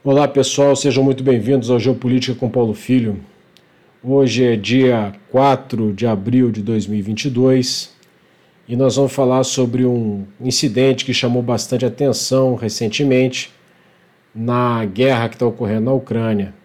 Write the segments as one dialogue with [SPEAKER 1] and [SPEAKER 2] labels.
[SPEAKER 1] Olá pessoal, sejam muito bem-vindos ao Geopolítica com Paulo Filho. Hoje é dia 4 de abril de 2022 e nós vamos falar sobre um incidente que chamou bastante atenção recentemente na guerra que está ocorrendo na Ucrânia.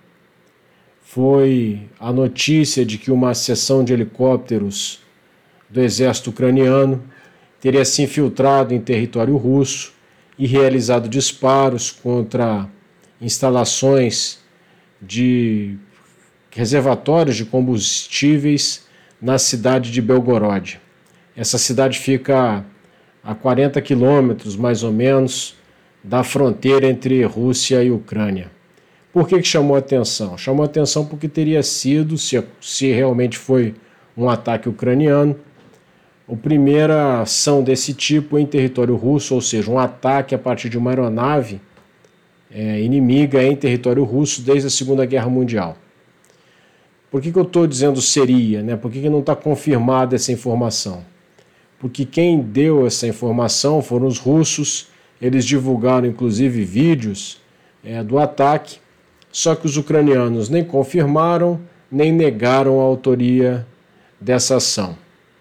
[SPEAKER 1] Foi a notícia de que uma seção de helicópteros do exército ucraniano teria se infiltrado em território russo e realizado disparos contra instalações de reservatórios de combustíveis na cidade de Belgorod. Essa cidade fica a 40 quilômetros, mais ou menos, da fronteira entre Rússia e Ucrânia. Por que chamou a atenção? Chamou a atenção porque teria sido, se realmente foi um ataque ucraniano, a primeira ação desse tipo em território russo, ou seja, um ataque a partir de uma aeronave inimiga em território russo desde a Segunda Guerra Mundial. Por que eu estou dizendo seria? Por que não está confirmada essa informação? Porque quem deu essa informação foram os russos, eles divulgaram inclusive vídeos do ataque, só que os ucranianos nem confirmaram, nem negaram a autoria dessa ação.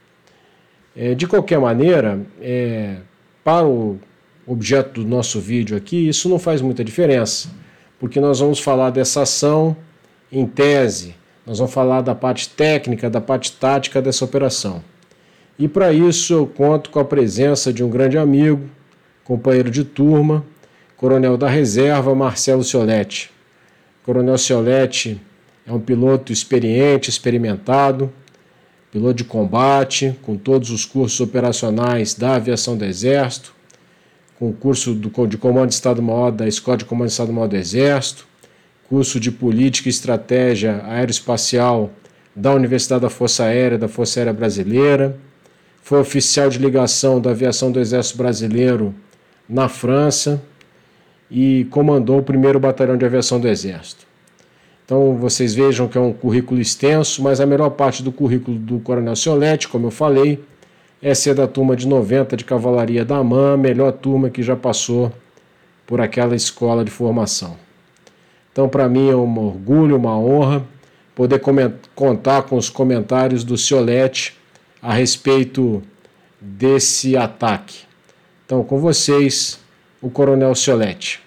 [SPEAKER 1] De qualquer maneira, para o objeto do nosso vídeo aqui, isso não faz muita diferença, porque nós vamos falar dessa ação em tese, nós vamos falar da parte técnica, da parte tática dessa operação. E para isso eu conto com a presença de um grande amigo, companheiro de turma, coronel da reserva, Marcelo Cioletti. Coronel Cioletti é um piloto experiente, experimentado, piloto de combate, com todos os cursos operacionais da aviação do Exército, com o curso de Comando de Estado-Maior da Escola de Comando de Estado-Maior do Exército, curso de Política e Estratégia Aeroespacial da Universidade da Força Aérea Brasileira, foi oficial de ligação da aviação do Exército Brasileiro na França e comandou o 1º Batalhão de Aviação do Exército. Então vocês vejam que é um currículo extenso, mas a melhor parte do currículo do Coronel Cioletti, como eu falei, é ser da turma de 90 de Cavalaria da AMAN, a melhor turma que já passou por aquela escola de formação. Então, para mim é um orgulho, uma honra poder contar com os comentários do Cioletti a respeito desse ataque. Então, com vocês, o Coronel Cioletti.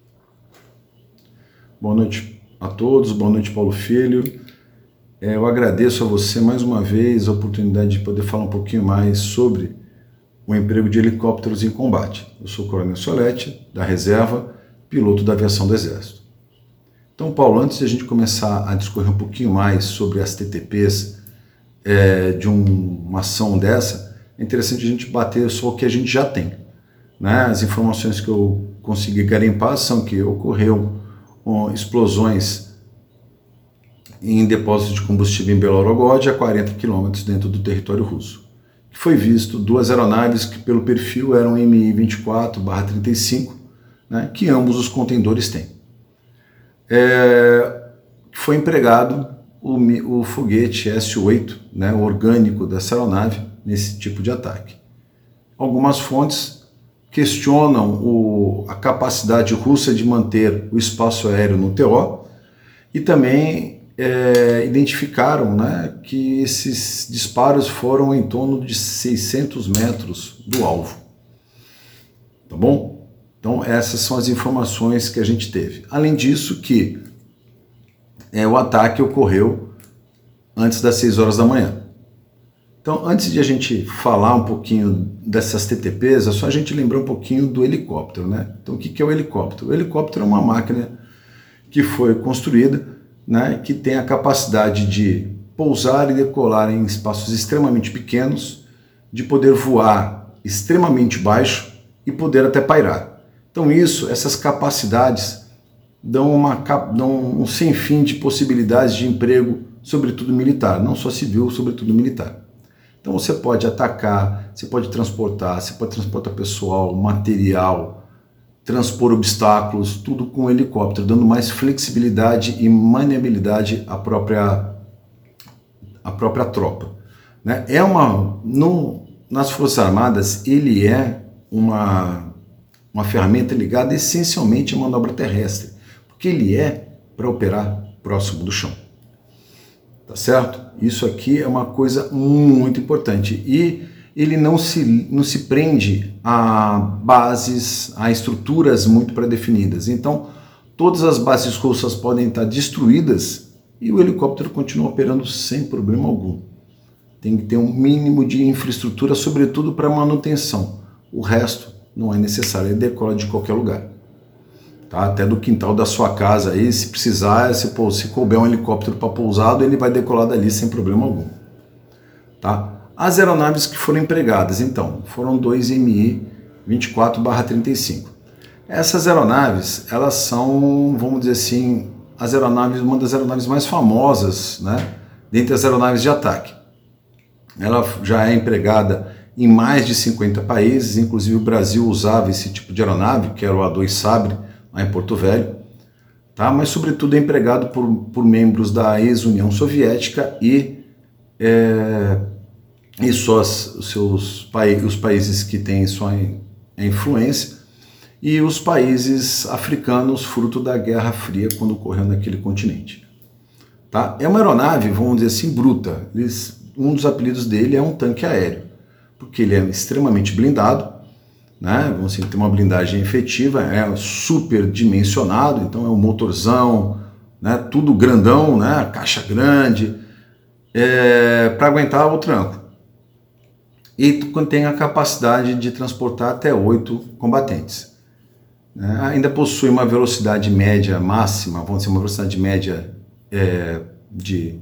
[SPEAKER 2] Boa noite a todos, boa noite, Paulo Filho. Eu agradeço a você mais uma vez a oportunidade de poder falar um pouquinho mais sobre o emprego de helicópteros em combate. Eu sou o Coronel Cioletti, da reserva, piloto da aviação do Exército. Então, Paulo, antes de a gente começar a discorrer um pouquinho mais sobre as TTPs de uma ação dessa, é interessante a gente bater só o que a gente já tem. As informações que eu consegui garimpar são que ocorreu explosões em depósito de combustível em Belgorod, a 40 quilômetros dentro do território russo. Foi visto duas aeronaves que pelo perfil eram Mi-24/35, que ambos os contendores têm. Foi empregado o foguete S-8, o orgânico dessa aeronave, nesse tipo de ataque. Algumas fontes questionam a capacidade russa de manter o espaço aéreo no TO e também identificaram que esses disparos foram em torno de 600 metros do alvo. Tá bom? Então essas são as informações que a gente teve. Além disso que o ataque ocorreu antes das 6 horas da manhã. Então antes de a gente falar um pouquinho dessas TTPs, é só a gente lembrar um pouquinho do helicóptero. Então o que é o helicóptero? O helicóptero é uma máquina que foi construída que tem a capacidade de pousar e decolar em espaços extremamente pequenos, de poder voar extremamente baixo e poder até pairar. Então essas capacidades dão um sem fim de possibilidades de emprego, sobretudo militar, não só civil, sobretudo militar. Então você pode atacar, você pode transportar pessoal, material, transpor obstáculos, tudo com helicóptero, dando mais flexibilidade e maniabilidade à própria tropa. Nas Forças Armadas, ele é uma ferramenta ligada essencialmente à manobra terrestre, porque ele é para operar próximo do chão. Tá certo? Isso aqui é uma coisa muito importante e ele não se prende a bases, a estruturas muito pré-definidas. Então, todas as bases russas podem estar destruídas e o helicóptero continua operando sem problema algum. Tem que ter um mínimo de infraestrutura, sobretudo para manutenção. O resto não é necessário, ele decola de qualquer lugar. Tá? Até do quintal da sua casa, aí, se precisar, se couber um helicóptero para pousado, ele vai decolar dali sem problema algum. Tá? As aeronaves que foram empregadas, então, foram 2 Mi-24/35. Essas aeronaves, elas são, vamos dizer assim, uma das aeronaves mais famosas, né, dentre as aeronaves de ataque. Ela já é empregada em mais de 50 países, inclusive o Brasil usava esse tipo de aeronave, que era o A2 Sabre, lá em Porto Velho, tá? Mas sobretudo é empregado por membros da ex-União Soviética e só os países que têm sua influência e os países africanos, fruto da Guerra Fria, quando ocorreu naquele continente. Tá? É uma aeronave, vamos dizer assim, bruta. Um dos apelidos dele é um tanque aéreo, porque ele é extremamente blindado, né? Vamos dizer, tem uma blindagem efetiva, é super dimensionado, então é um motorzão, né? Tudo grandão, né? Caixa grande, para aguentar o tranco. E tem a capacidade de transportar até 8 combatentes. Ainda possui uma velocidade média máxima, vamos dizer, uma velocidade média de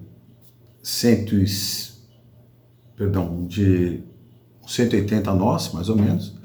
[SPEAKER 2] 180 nós, mais ou menos,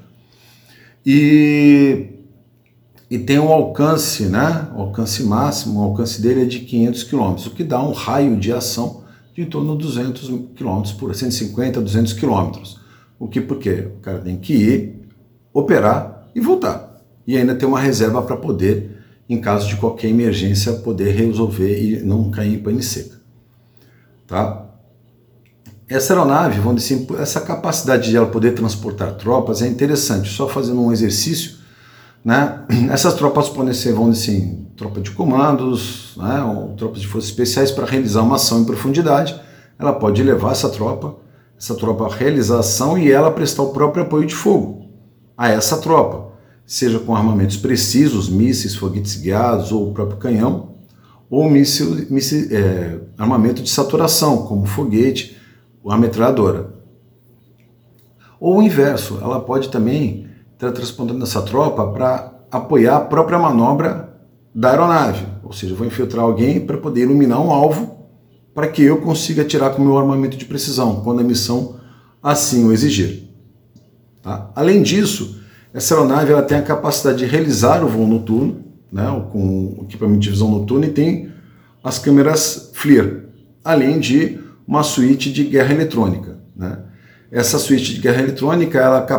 [SPEAKER 2] e tem um alcance, né? O alcance máximo, o alcance dele é de 500 km, o que dá um raio de ação de em torno de 200 km por 150, 200 km. Por quê? O cara tem que ir, operar e voltar. E ainda ter uma reserva para poder, em caso de qualquer emergência, poder resolver e não cair em pane seca. Tá? Essa aeronave, vamos dizer assim, essa capacidade de ela poder transportar tropas é interessante. Só fazendo um exercício, né? Essas tropas podem ser, vamos dizer assim, tropa de comandos, né? Ou tropas de forças especiais para realizar uma ação em profundidade. Ela pode levar essa tropa a realizar a ação e ela prestar o próprio apoio de fogo a essa tropa, seja com armamentos precisos, mísseis, foguetes guiados ou o próprio canhão, ou armamento de saturação, como foguete, a metralhadora. Ou o inverso, ela pode também estar transportando essa tropa para apoiar a própria manobra da aeronave, ou seja, eu vou infiltrar alguém para poder iluminar um alvo para que eu consiga atirar com o meu armamento de precisão, quando a missão assim o exigir. Tá? Além disso, essa aeronave ela tem a capacidade de realizar o voo noturno, né, com o equipamento de visão noturna, e tem as câmeras FLIR, além de uma suíte de guerra eletrônica. Né? Essa suíte de guerra eletrônica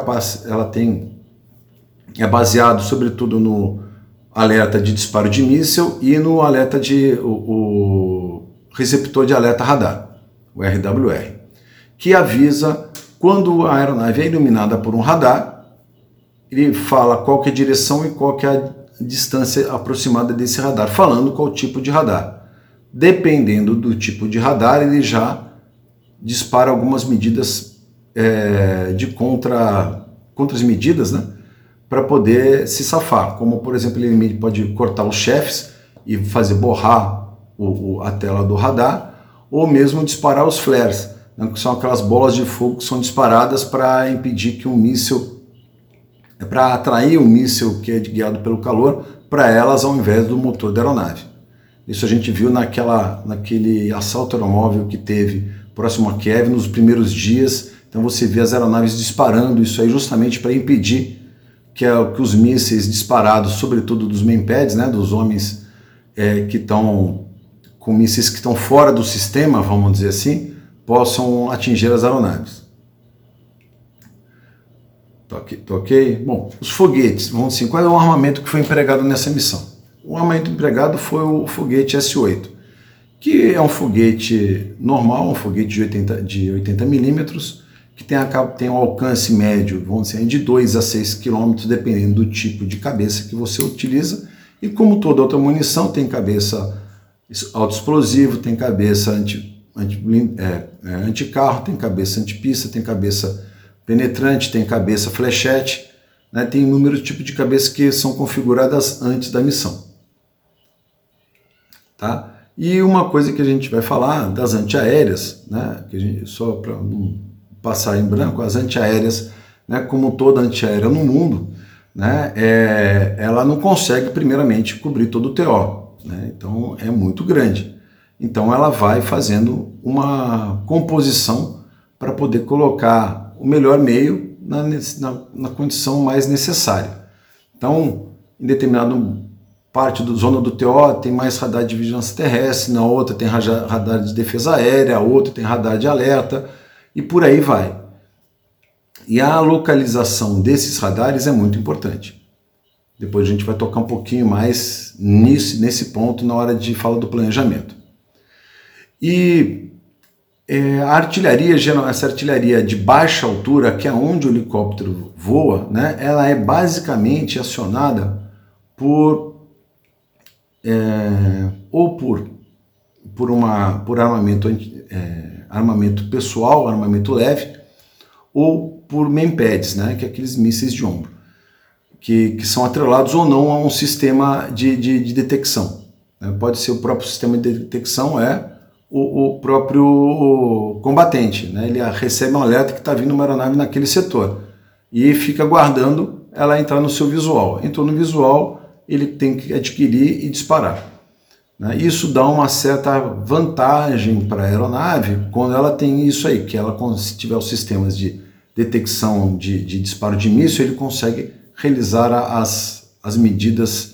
[SPEAKER 2] é baseado sobretudo no alerta de disparo de míssil e no alerta o receptor de alerta radar, o RWR, que avisa quando a aeronave é iluminada por um radar, ele fala qual que é a direção e qual que é a distância aproximada desse radar, falando qual tipo de radar. Dependendo do tipo de radar, ele já dispara algumas medidas de contras-medidas, né, para poder se safar, como por exemplo ele pode cortar os chefes e fazer borrar a tela do radar, ou mesmo disparar os flares, né, que são aquelas bolas de fogo que são disparadas para impedir que um míssil, para atrair um míssil que é guiado pelo calor para elas ao invés do motor da aeronave. Isso a gente viu naquele assalto aeromóvel que teve próximo a Kiev nos primeiros dias. Então você vê as aeronaves disparando isso aí justamente para impedir que os mísseis disparados, sobretudo dos mainpads, né, dos homens que estão com mísseis que estão fora do sistema, vamos dizer assim, possam atingir as aeronaves. Tá ok? Bom, os foguetes, vamos dizer, qual é o armamento que foi empregado nessa missão? O armamento empregado foi o foguete S-8, que é um foguete normal, um foguete de 80 milímetros, que tem um alcance médio, vamos dizer, de 2 a 6 km, dependendo do tipo de cabeça que você utiliza, E como toda outra munição, tem cabeça autoexplosivo, tem cabeça anticarro, tem cabeça antipista, tem cabeça penetrante, tem cabeça flechete, né? Tem inúmeros tipos de cabeças que são configuradas antes da missão. Tá? E uma coisa que a gente vai falar das antiaéreas, né? Só para não passar em branco, as antiaéreas, né? Como toda antiaérea no mundo, né? Ela não consegue primeiramente cobrir todo o TO, né? Então é muito grande. Então ela vai fazendo uma composição para poder colocar o melhor meio na condição mais necessária. Então, em determinada parte da zona do TO tem mais radar de vigilância terrestre, na outra tem radar de defesa aérea, a outra tem radar de alerta, e por aí vai. E a localização desses radares é muito importante. Depois a gente vai tocar um pouquinho mais nesse ponto na hora de falar do planejamento. E a artilharia, essa artilharia de baixa altura, que é onde o helicóptero voa, né, ela é basicamente acionada por armamento pessoal, armamento leve, ou por main-pads, né, que é aqueles mísseis de ombro, que são atrelados ou não a um sistema de detecção. Né? Pode ser o próprio sistema de detecção, o próprio combatente, né? Ele recebe um alerta que está vindo uma aeronave naquele setor e fica aguardando ela entrar no seu visual. Entrou no visual, ele tem que adquirir e disparar. Né? Isso dá uma certa vantagem para a aeronave quando ela tem isso aí, que ela, se tiver os sistemas de detecção de disparo de míssil, ele consegue realizar as medidas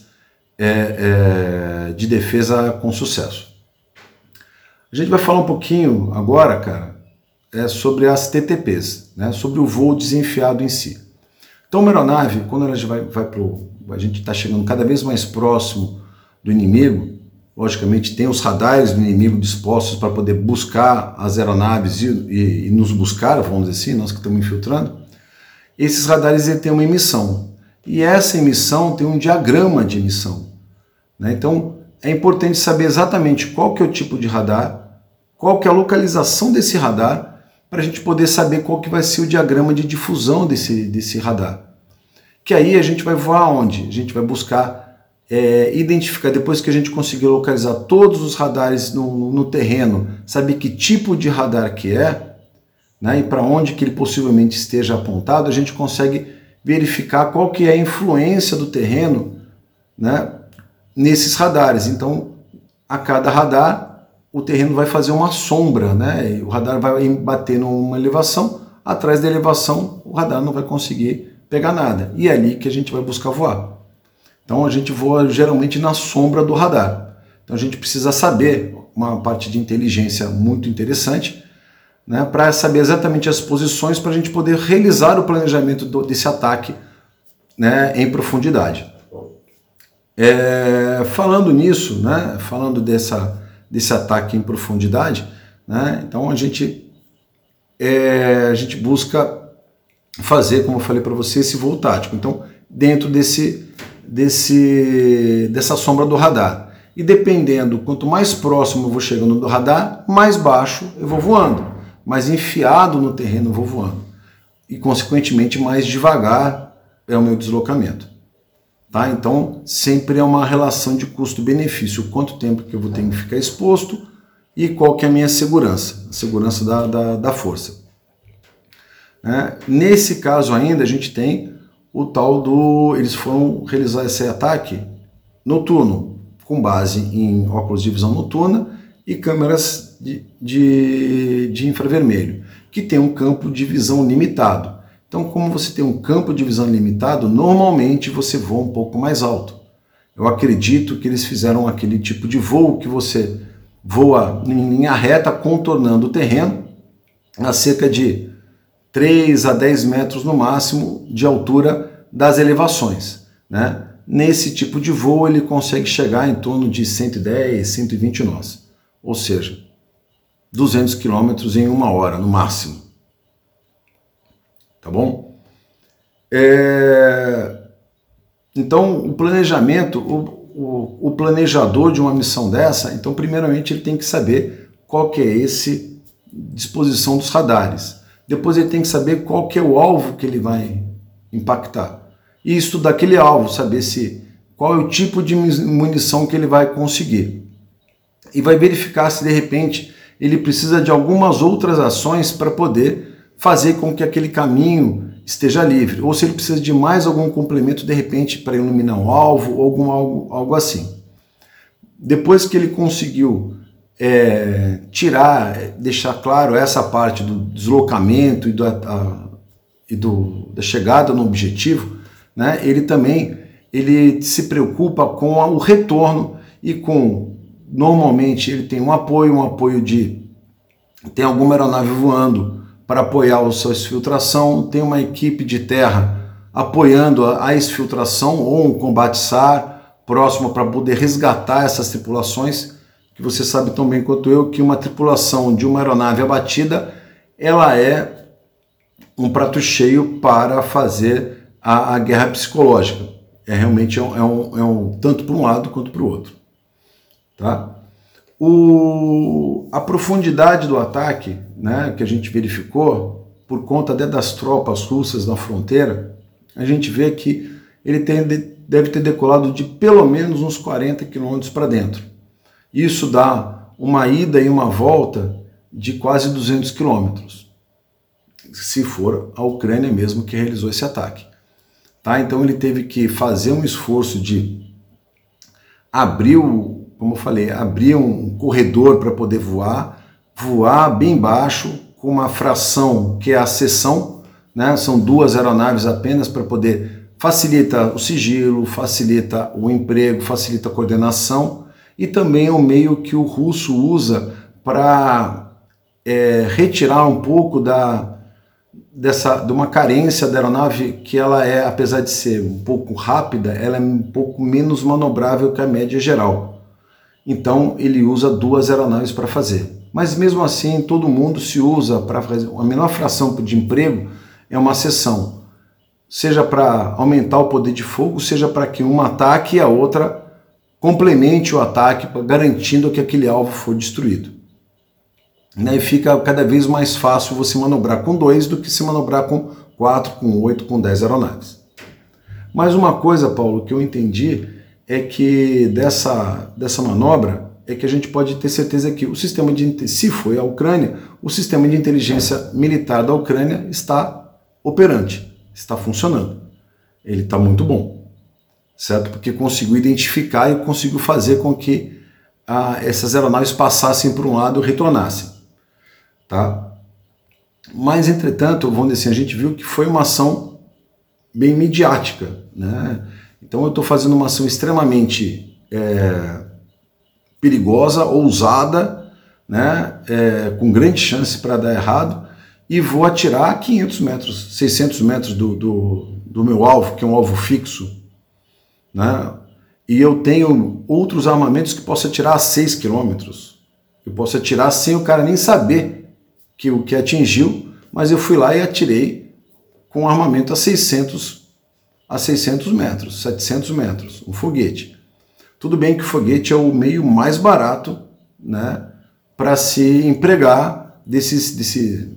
[SPEAKER 2] de defesa com sucesso. A gente vai falar um pouquinho agora, cara, sobre as TTPs, né, sobre o voo desenfiado em si. Então, uma aeronave, quando ela a gente está chegando cada vez mais próximo do inimigo, logicamente tem os radares do inimigo dispostos para poder buscar as aeronaves e nos buscar, vamos dizer assim, nós que estamos infiltrando. Esses radares têm uma emissão, e essa emissão tem um diagrama de emissão. Né? Então, é importante saber exatamente qual que é o tipo de radar, qual que é a localização desse radar, para a gente poder saber qual que vai ser o diagrama de difusão desse radar. Que aí a gente vai voar onde? A gente vai buscar identificar, depois que a gente conseguir localizar todos os radares no terreno, saber que tipo de radar que né, e para onde que ele possivelmente esteja apontado, a gente consegue verificar qual que é a influência do terreno, né, nesses radares. Então, a cada radar, o terreno vai fazer uma sombra, né? E o radar vai bater numa elevação, atrás da elevação o radar não vai conseguir pegar nada. E é ali que a gente vai buscar voar. Então, a gente voa geralmente na sombra do radar. Então, a gente precisa saber uma parte de inteligência muito interessante, né? Para saber exatamente as posições para a gente poder realizar o planejamento desse ataque, né, em profundidade. Falando nisso, né, falando desse ataque em profundidade, né, então a gente busca fazer, como eu falei para você, esse voo tático. Então, dentro dessa sombra do radar. E dependendo, quanto mais próximo eu vou chegando do radar, mais baixo eu vou voando. Mais enfiado no terreno eu vou voando. E, consequentemente, mais devagar é o meu deslocamento. Tá? Então, sempre é uma relação de custo-benefício, quanto tempo que eu vou ter que ficar exposto e qual que é a minha segurança, a segurança da força. Nesse caso ainda, a gente tem o tal eles foram realizar esse ataque noturno, com base em óculos de visão noturna e câmeras de infravermelho, que tem um campo de visão limitado. Então, como você tem um campo de visão limitado, normalmente você voa um pouco mais alto. Eu acredito que eles fizeram aquele tipo de voo que você voa em linha reta, contornando o terreno, a cerca de 3 a 10 metros no máximo de altura das elevações. Né? Nesse tipo de voo, ele consegue chegar em torno de 110, 120 nós. Ou seja, 200 quilômetros em 1 hora, no máximo. Tá bom? Então, o planejamento, o planejador de uma missão dessa, então primeiramente ele tem que saber qual que é essa disposição dos radares. Depois ele tem que saber qual que é o alvo que ele vai impactar. E estudar aquele alvo, saber qual é o tipo de munição que ele vai conseguir. E vai verificar se de repente ele precisa de algumas outras ações para poder fazer com que aquele caminho esteja livre, ou se ele precisa de mais algum complemento de repente para iluminar um alvo ou algo assim. Depois que ele conseguiu deixar claro essa parte do deslocamento e da chegada no objetivo, né, ele se preocupa com o retorno e normalmente ele tem um apoio tem alguma aeronave voando para apoiar a sua exfiltração, tem uma equipe de terra apoiando a exfiltração ou um combate SAR próximo para poder resgatar essas tripulações, que você sabe tão bem quanto eu que uma tripulação de uma aeronave abatida, ela é um prato cheio para fazer a guerra psicológica. Realmente tanto para um lado quanto para o outro. Tá? A profundidade do ataque, né, que a gente verificou, por conta das tropas russas na fronteira, a gente vê que ele deve ter decolado de pelo menos uns 40 quilômetros para dentro. Isso dá uma ida e uma volta de quase 200 quilômetros, se for a Ucrânia mesmo que realizou esse ataque. Tá? Então ele teve que fazer um esforço de abrir um corredor para poder voar bem baixo, com uma fração que é a seção, né? São 2 aeronaves apenas para poder facilitar o sigilo, facilita o emprego, facilita a coordenação, e também é o meio que o russo usa para retirar um pouco de uma carência da aeronave, que ela apesar de ser um pouco rápida, ela é um pouco menos manobrável que a média geral. Então ele usa 2 aeronaves para fazer. Mas mesmo assim, todo mundo se usa para fazer a menor fração de emprego, é uma seção. Seja para aumentar o poder de fogo, seja para que uma ataque e a outra complemente o ataque, garantindo que aquele alvo for destruído. E fica cada vez mais fácil você manobrar com 2 do que se manobrar com 4, com 8, com 10 aeronaves. Mas uma coisa, Paulo, que eu entendi é que dessa manobra é que a gente pode ter certeza que se foi a Ucrânia, o sistema de inteligência militar da Ucrânia está operante, está funcionando. Ele está muito bom, certo? Porque conseguiu identificar e conseguiu fazer com que essas aeronaves passassem por um lado e retornassem. Tá? Mas, entretanto, vamos dizer assim, a gente viu que foi uma ação bem midiática, né? Então eu estou fazendo uma ação extremamente perigosa, ousada, né? Com grande chance para dar errado, e vou atirar a 500 metros, 600 metros do meu alvo, que é um alvo fixo, né? E eu tenho outros armamentos que posso atirar a 6 quilômetros. Eu posso atirar sem o cara nem saber o que atingiu, mas eu fui lá e atirei com um armamento a 600 metros, 700 metros, um foguete. Tudo bem que o foguete é o meio mais barato, né, para se empregar desse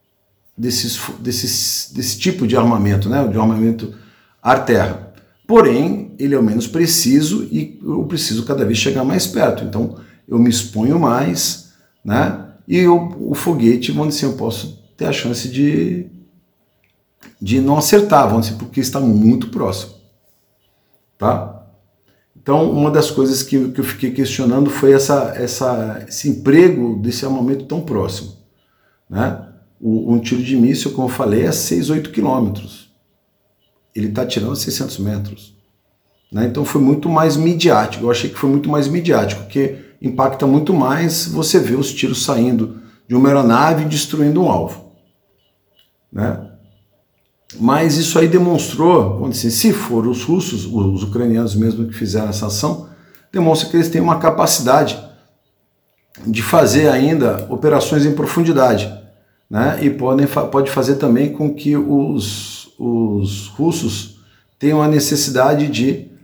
[SPEAKER 2] tipo de armamento, né, de armamento ar-terra. Porém, ele é o menos preciso e eu preciso cada vez chegar mais perto. Então, eu me exponho mais, né, e o foguete, vamos dizer, eu posso ter a chance de não acertar, vamos dizer, porque está muito próximo. Tá? Então, uma das coisas que eu fiquei questionando foi esse emprego desse armamento tão próximo. Né? Um tiro de míssil, como eu falei, é 6, 8 quilômetros. Ele está atirando a 600 metros. Né? Então foi muito mais midiático. Eu achei que foi muito mais midiático, porque impacta muito mais você ver os tiros saindo de uma aeronave e destruindo um alvo. Né? Mas isso aí demonstrou, vamos dizer, se for os russos, os ucranianos mesmo que fizeram essa ação, demonstra que eles têm uma capacidade de fazer ainda operações em profundidade, né? E pode fazer também com que os russos tenham a necessidade de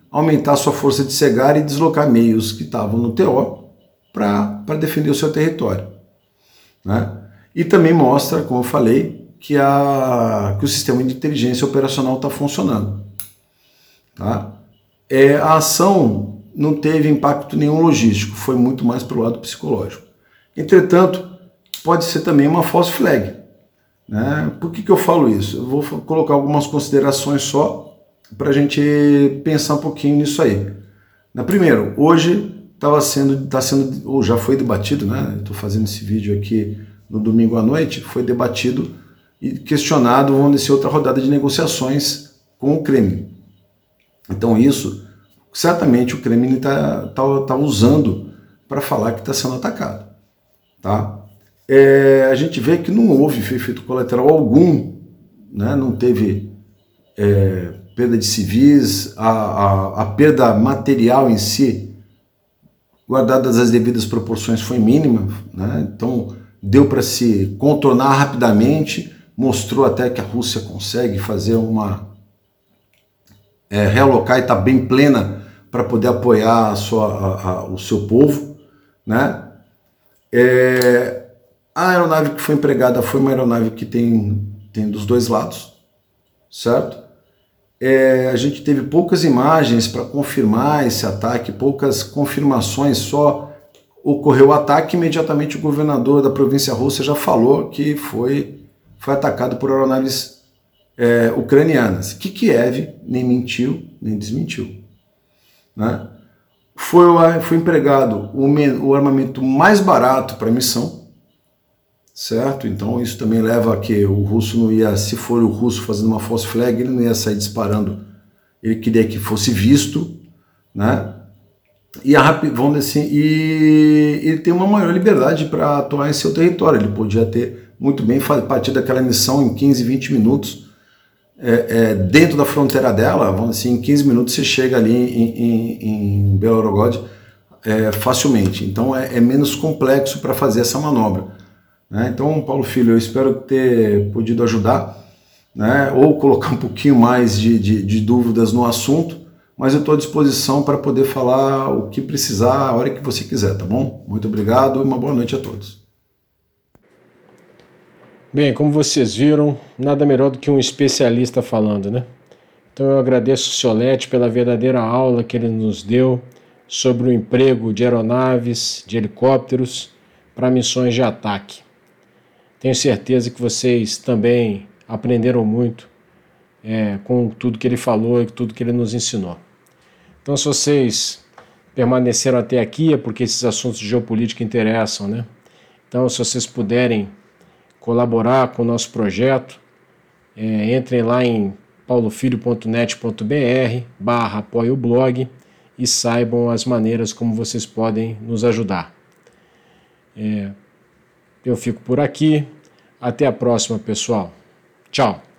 [SPEAKER 2] aumentar sua força de cegar e deslocar meios que estavam no TO para defender o seu território, né? E também mostra, como eu falei, que o sistema de inteligência operacional está funcionando, tá? A ação não teve impacto nenhum logístico, foi muito mais pelo lado psicológico. Entretanto, pode ser também uma false flag, né? Por que eu falo isso? Eu vou colocar algumas considerações só para a gente pensar um pouquinho nisso aí. Primeiro, hoje ou já foi debatido, né? Estou fazendo esse vídeo aqui no domingo à noite, foi debatido e questionado, vamos dizer, outra rodada de negociações com o Kremlin. Então isso, certamente o Kremlin tá usando para falar que está sendo atacado, tá? A gente vê que não houve efeito colateral algum, né? Não teve perda de civis, a perda material em si, guardadas as devidas proporções, foi mínima, né? Então deu para se contornar rapidamente, mostrou até que a Rússia consegue fazer realocar e está bem plena para poder apoiar o seu povo, né? A aeronave que foi empregada foi uma aeronave que tem dos dois lados, certo? A gente teve poucas imagens para confirmar esse ataque, poucas confirmações, só ocorreu o ataque e imediatamente o governador da província russa já falou que foi atacado por aeronaves ucranianas, que Kiev nem mentiu, nem desmentiu, né? Foi empregado o armamento mais barato para a missão, certo? Então isso também leva a que o russo não ia, se for o russo fazendo uma false flag, ele não ia sair disparando, ele queria que fosse visto, né? Vamos dizer assim, e ele tem uma maior liberdade para atuar em seu território. Ele podia ter muito bem partido daquela missão em 15, 20 minutos, dentro da fronteira dela. Vamos dizer assim, em 15 minutos você chega ali em Belgorod facilmente. Então é menos complexo para fazer essa manobra, né? Então, Paulo Filho, eu espero ter podido ajudar, né? Ou colocar um pouquinho mais de dúvidas no assunto, mas eu estou à disposição para poder falar o que precisar, a hora que você quiser, tá bom? Muito obrigado e uma boa noite a todos.
[SPEAKER 1] Bem, como vocês viram, nada melhor do que um especialista falando, né? Então eu agradeço o Cioletti pela verdadeira aula que ele nos deu sobre o emprego de aeronaves, de helicópteros para missões de ataque. Tenho certeza que vocês também aprenderam muito com tudo que ele falou e tudo que ele nos ensinou. Então, se vocês permaneceram até aqui, é porque esses assuntos de geopolítica interessam, né? Então, se vocês puderem colaborar com o nosso projeto, entrem lá em paulofilho.net.br/apoie o blog e saibam as maneiras como vocês podem nos ajudar. Eu fico por aqui. Até a próxima, pessoal. Tchau.